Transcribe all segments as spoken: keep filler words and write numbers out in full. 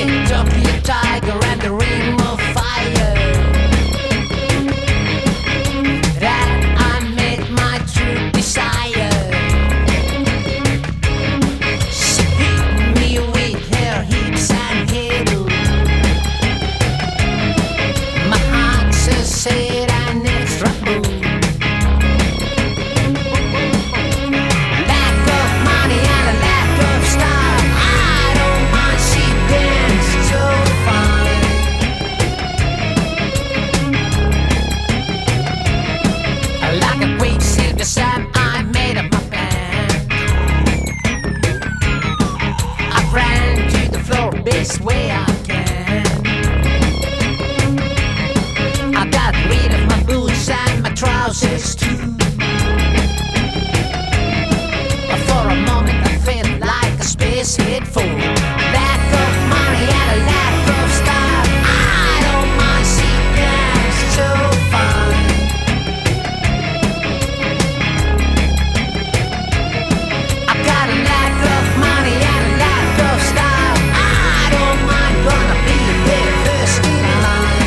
Tokyo Tiger and the Ring of Fire. That I met my true desire. She hit me with her hips and head. My heart said an extra boom. Lack of money and a lack of style. I don't mind, she danced so fine. Like a quicksilver Sam, I made up my plan. I ran to the floor best way I can. I got rid of my boots and my trousers too. For a moment I felt like a space headphone. Lack of money and a lack of style. I don't mind, she danced so fine. I got a lack of money and a lack of style. I don't mind, gonna be the very first in line.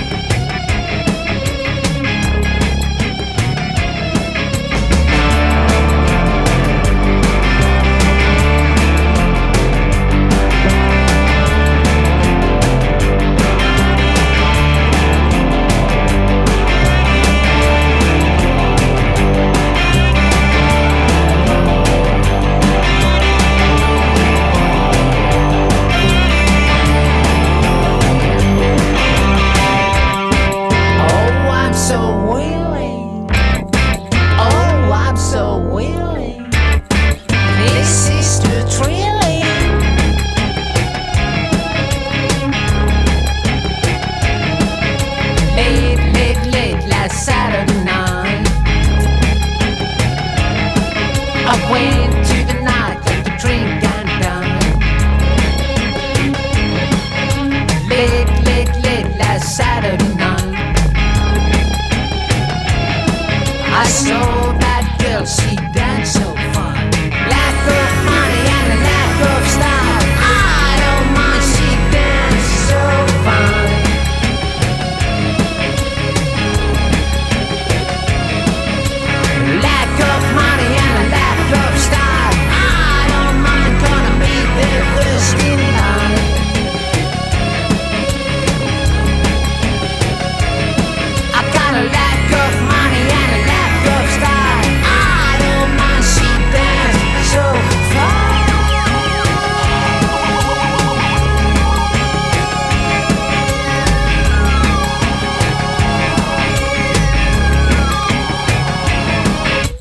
Oh, I'm so willing. Oh, I'm so willing. This is too thrilling. Late, late, late last Saturday night, I went